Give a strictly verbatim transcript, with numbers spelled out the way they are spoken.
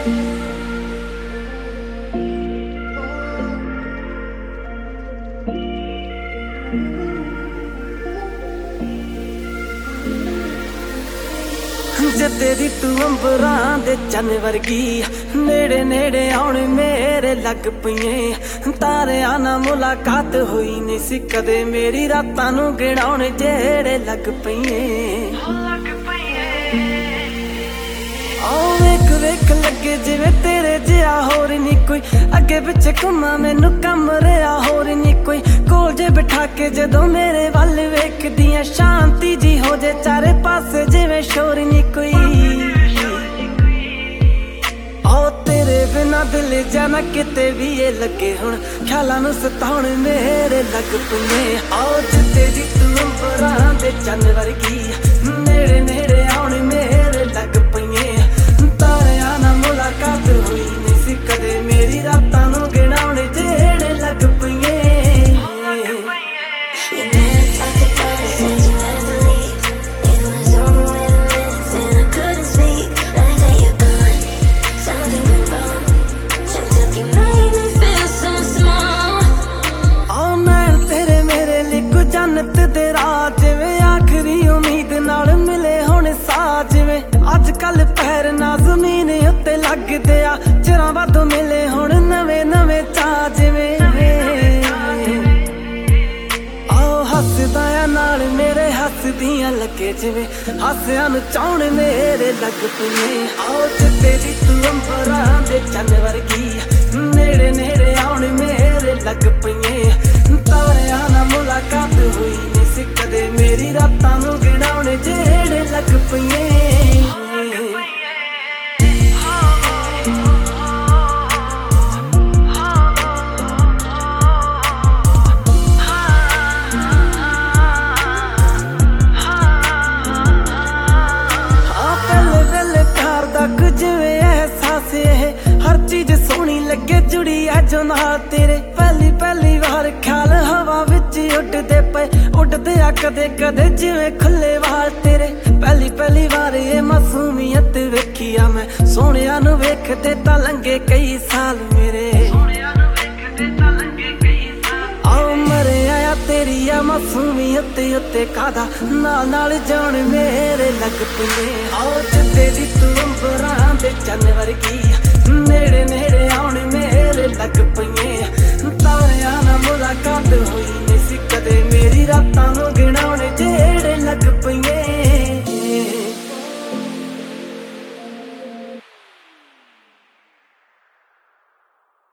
जे तेरी तू अंबरां दे चन वर्गी नेड़े नेड़े आउण मेरे लग पईए तारियां नाल मुलाकात होई नहीं सी कदे मेरी रातां नूं गिणाउण जेड़े लग पईए आओ वेख वेख लगे जिवें तेरे जिहा होर नी कोई अगे पिछे घुम्मा मैनू कम रहा होर नी कोई कोल जे बिठा के जदों मेरे वल वेखदियां शांति जी हो जे चारे पासे जिवें शोर नी कोई आओ तेरे बिना दिल जाना किते भी ये लगे हुण ख्यालां नूं सताउण मेरे लग पईए आओ जिते जी तू अंबरां दे चन वर्गी नेड़े नेड़े आउण मेरे लग पईए तारियां नाल मुलाकात होई नहीं सी कदे मेरी रातां नूं गिणाउण जेड़े लग पईए जन्नत दे राह जिवें आखरी उम्मीद नाल मिले हुण साह जिवें अज कल पैर ना जमीन उत्ते लगदे आ चिरां बादों मिले हुण नवें नवें चाह जिवें आओ हसदा आ नाल मेरे हसदियां लगे जिवें हासियां नूं चाउण मेरे लग पईए आओ जिते जी तू अंबरां दे चन वर्गी नेड़े नेड़े आउण मेरे लग पईए तारियां नाल मुलाकात होई नहीं सी कदे मेरी रातां नूं गिणाउण जेड़े लग पईए जिवें एहसास हर चीज सोहनी लगे जुड़ी अज नाल तेरे पहली पहली बार ख्याल हवा विच उड़दे पे उड़दे आ कदे कदे जिवें खुले वाल तेरे पहली पहली बार ये मासूमियत वेखी आ मैं सोहणिया नूं वेखदे तां लंघे कई साल मेरे आओ मरे आया तेरी आ मासूमियत उत्ते कादा नाल नाल जान मेरे लग पईए आओ जिते जी तू अंबरां दे चन वर्गी